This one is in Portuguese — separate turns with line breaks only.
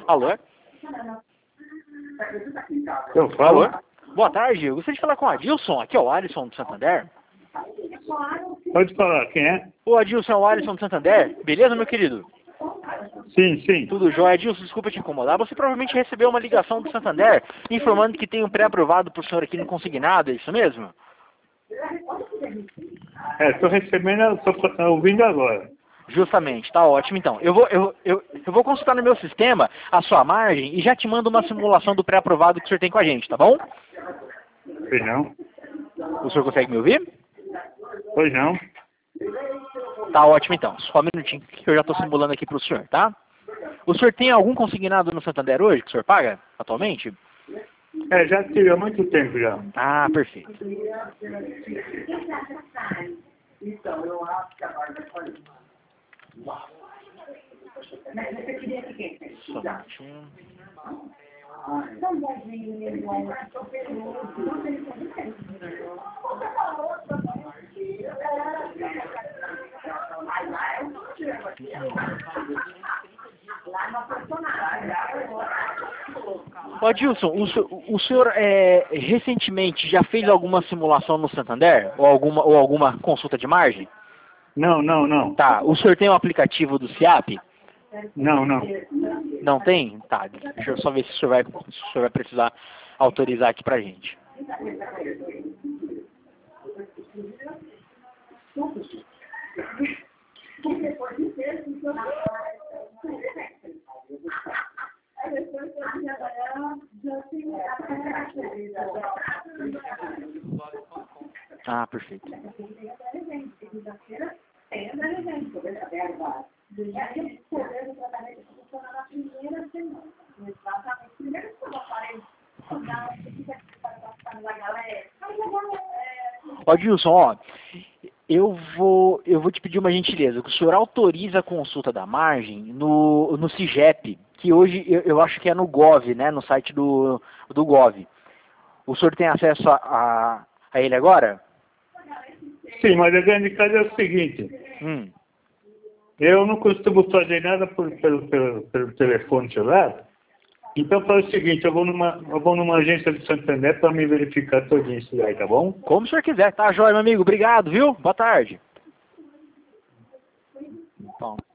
Alô?
Eu falo.
Alô? Boa tarde, eu gostaria de falar com o Adilson. Aqui é o Alisson do Santander.
Pode falar, quem é?
Ô Adilson, é o Alisson do Santander. Beleza, meu querido?
Sim, sim.
Tudo jóia. Adilson, desculpa te incomodar. Você provavelmente recebeu uma ligação do Santander informando que tem um pré-aprovado pro senhor aqui no consignado, é isso mesmo?
Estou recebendo, estou ouvindo agora.
Justamente, tá ótimo então. Eu vou consultar no meu sistema a sua margem e já te mando uma simulação do pré-aprovado que o senhor tem com a gente, tá bom?
Pois não?
O senhor consegue me ouvir?
Pois não?
Tá ótimo então. Só um minutinho que eu já estou simulando aqui pro senhor, tá? O senhor tem algum consignado no Santander hoje que o senhor paga atualmente?
Já tive há muito tempo já.
Ah, perfeito. Só um minutinho. Ô Adilson, o senhor recentemente já fez alguma simulação no Santander? Ou alguma consulta de margem?
Não, não, não.
Tá, o senhor tem o aplicativo do SIAP?
Não, não.
Não tem? Tá, deixa eu só ver se o senhor vai precisar autorizar aqui pra gente. Ah, perfeito. Ó, Dilson, ó, eu vou te pedir uma gentileza, que o senhor autoriza a consulta da margem no CIGEP, que hoje eu acho que é no Gov, né, no site do Gov. O senhor tem acesso a ele agora?
Sim, mas a grande caso é o seguinte. Eu não costumo fazer nada pelo telefone celular. Então faz o seguinte, eu vou numa agência de Santander para me verificar todinho isso daí, tá bom?
Como o senhor quiser, tá, jóia, meu amigo? Obrigado, viu? Boa tarde. Bom.